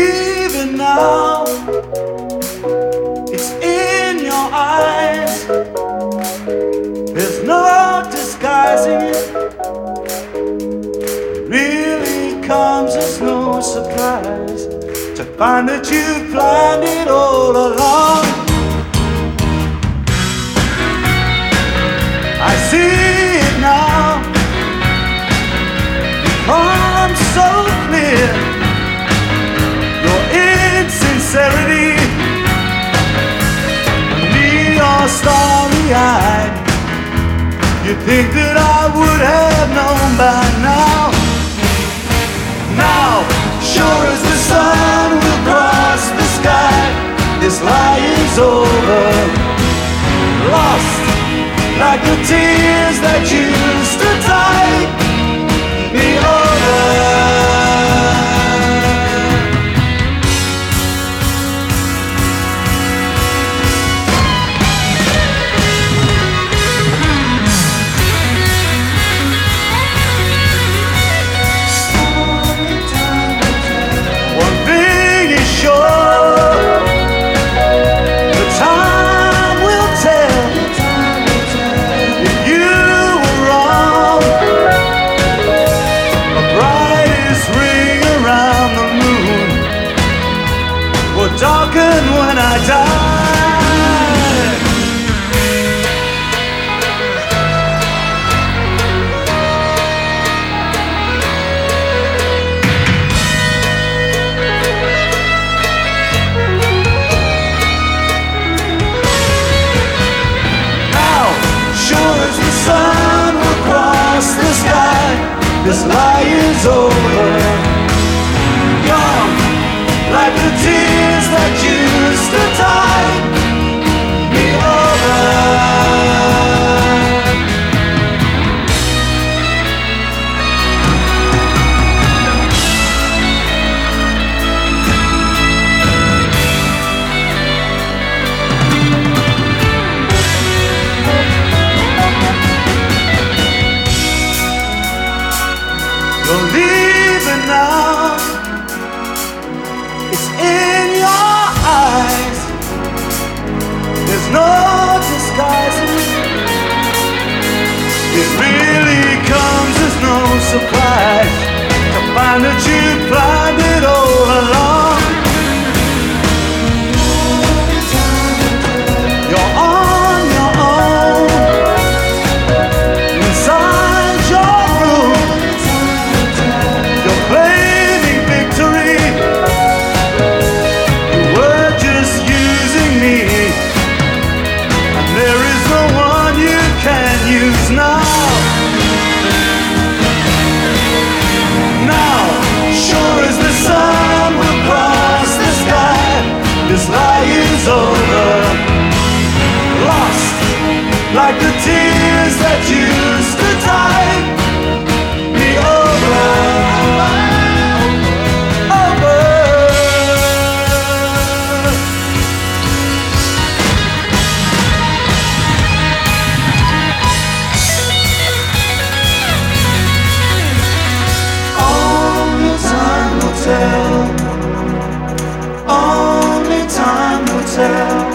leaving now. It's in your eyes. There's no disguising it. Really comes as no surprise to find that you planned it all along. I see it now. Becomes so clear. Your insincerity, neon starry-eyed. You'd think that I would have known by now. Now, sure as the sun will cross the sky, this lie is over. Lost like the tears that used to tide me over. Darken when I die. Now, sure as the sun will cross the sky, this lie is over. Gone like the tears that used to tide me over. You're leaving now. It's in your eyes. There's no disguising it. It really comes as no surprise to find that you planned it all along. You're on your own inside your room. You're claiming victory. There is no one you can use now. Now, sure as the sun will cross the sky, this lie is over. Lost like the tears that used to tide me over. Only time will tell.